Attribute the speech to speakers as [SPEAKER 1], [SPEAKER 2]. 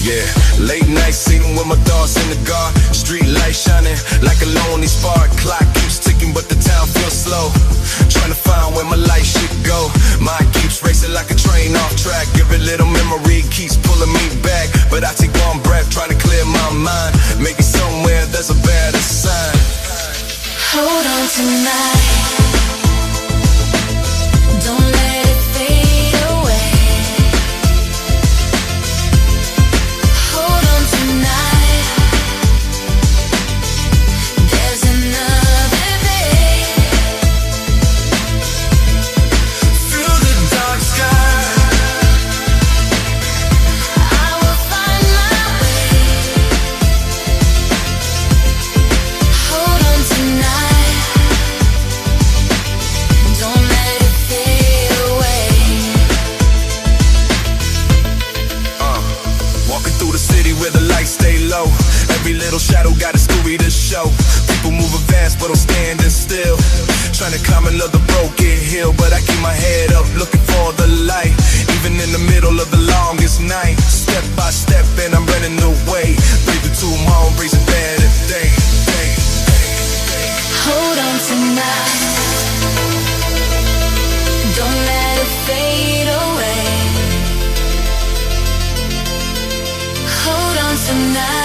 [SPEAKER 1] Yeah, late night seating with my thoughts in the car. Street light shining like a lonely spark. Clock keeps ticking but the town feels slow. Trying to find where my life should go. Mind keeps racing like a train off track. Every little memory keeps pulling me back. But I take one breath, try to clear my mind. Maybe somewhere there's a better sign.
[SPEAKER 2] Hold on tonight. Don't let it fade away. Hold on tonight. There's another day.
[SPEAKER 1] Through the dark sky,
[SPEAKER 2] I will find my way. Hold on tonight. Don't let it fade away.
[SPEAKER 1] walking through the city where the lights stay low. Every little shadow got a story to show. People moving fast but I'm standing still. Trying to climb another broken hill, but I keep my head up looking for the light. Even in the middle of the longest night, step by step and I'm running away. Breathing to my own, breathing better day.
[SPEAKER 2] Hold on tonight. Don't let it fade away. Hold on tonight.